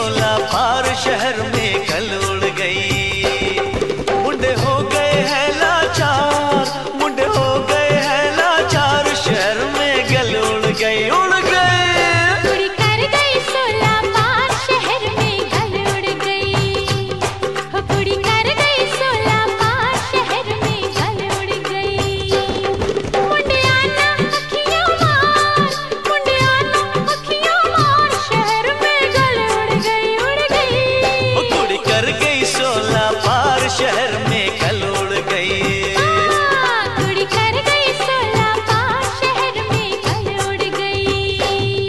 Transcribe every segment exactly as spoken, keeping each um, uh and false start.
सोलह पार शहर में कल उड़ गई। मुंडे हो गए हैं लाचार, मुंडे हो गए हैं लाचार, शहर में गल उड़ गई, उड़ गई। कुड़ी कर गई सोलह पार शहर में गल उड़ गई, हो कुड़ी कर गई सोलह पार शहर में गल उड़ गई। मुंडे आना अखियों मार, मुंडे आना अखियों मार, शहर में गल उड़ गई, उड़ गई। हो कुड़ी कर गई सोलह पार शहर में कल उड़ गई। हाँ, कुड़ी कर गई सोलह पार शहर में गल उड़ गई।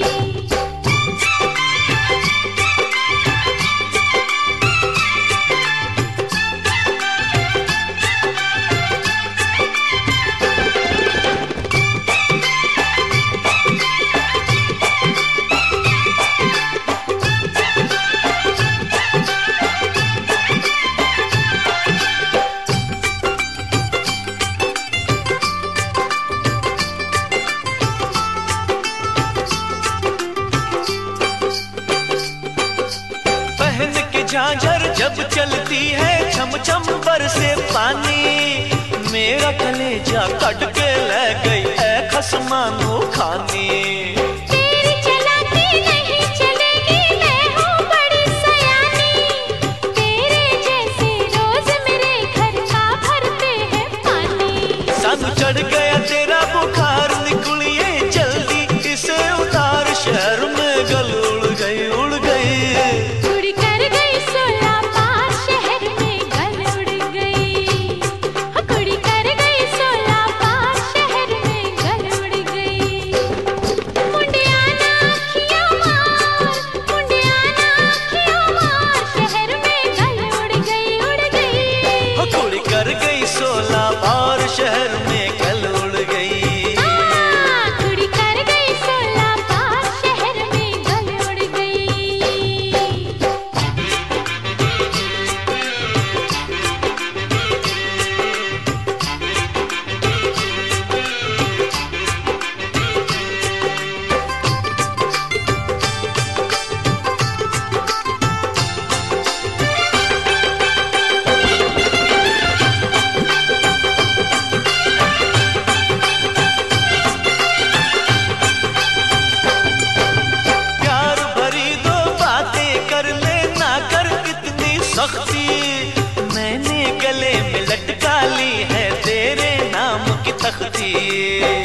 पहन के झांझर जब चलती है छम छम बरसे पानी, मेरा कलेजा कट के ले गई ऐ खसमानो खानी। तेरी चलाती नहीं चलेगी, मैं हूँ बड़ी सयानी, तेरे जैसे रोज मेरे घर का भरते हैं पानी। सानू चढ़ गया तेरा बुखार, निकलिए जल्दी इसे उतार, शहर में गल उड़ गई, उड़ गई। कुड़ी कर गई सोलह पार शहर में गल उड़ गई, हो कुड़ी कर गई सोलह पार शहर में गल उड़ गई। मुंडे आना अखियों मार, मुंडे आना अखियों मार, शहर में गल उड़ गई, उड़ गई। हो कुड़ी कर गई सोलह पार शहर में कल उड़ गई। हाँ, कुड़ी कर गई सोलह पार शहर में गल उड़ गई। प्यार भरी दो बातें कर ले, ना कर इतनी सख्ती, मैंने गले में लटका ली है तेरे नाम की तख्ती।